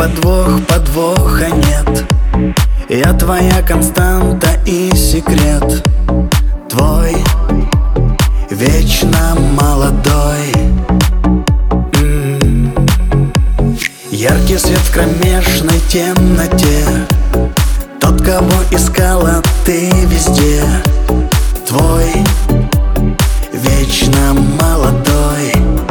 подвоха нет. Я твоя константа и секрет. Твой вечно молодой. Яркий свет в кромешной темноте. Тот, кого искала ты везде. Твой вечно молодой.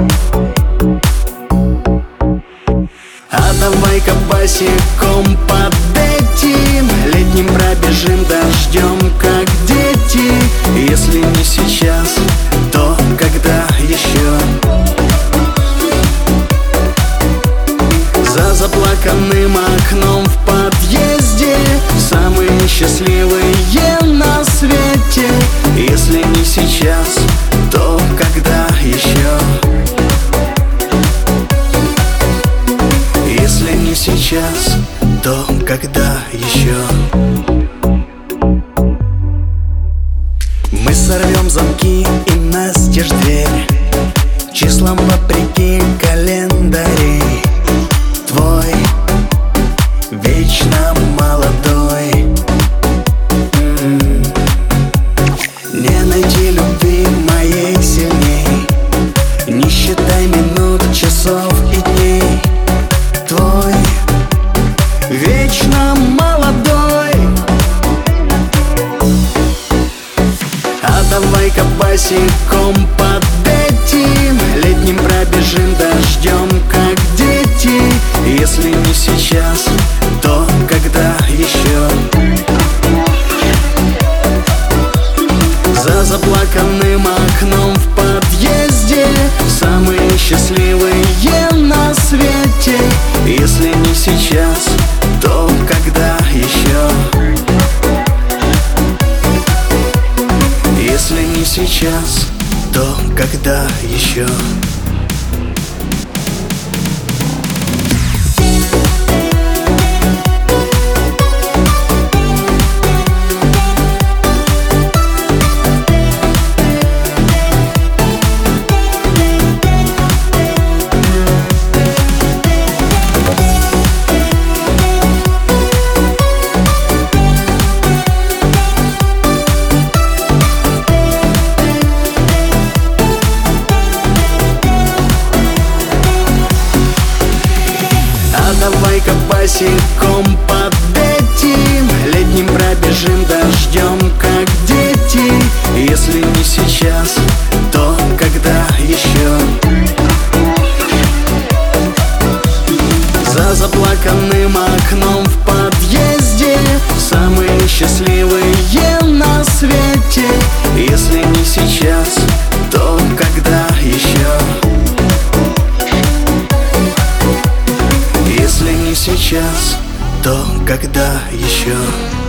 А давай-ка босиком под этим летним пробежим дождем, как дети. Если не сейчас, то когда еще? За заплаканным окном в подъезде самые счастливые на свете. Если не сейчас, то когда еще? Если не сейчас, то когда еще? Мы сорвем замки и настежь дверь, числам вопреки календарей. Твой вечно молодой. Не найти любви моей сильней. Не считай минут, часов и дней. Твой вечно молодой. А давай-ка босиком под этим летним пробежим дождем, как дети. Если не сейчас, то когда еще? За заплаканным окном в подъезде самые счастливые на свете. Если не сейчас, то когда еще? Если не сейчас, то когда еще? Давай-ка босиком под этим летним пробежим дождем, как дети. Если не сейчас, то когда еще? За заплаканным окном в подъезде самые счастливые на свете. Если не сейчас, то когда еще? Если не сейчас, то когда еще?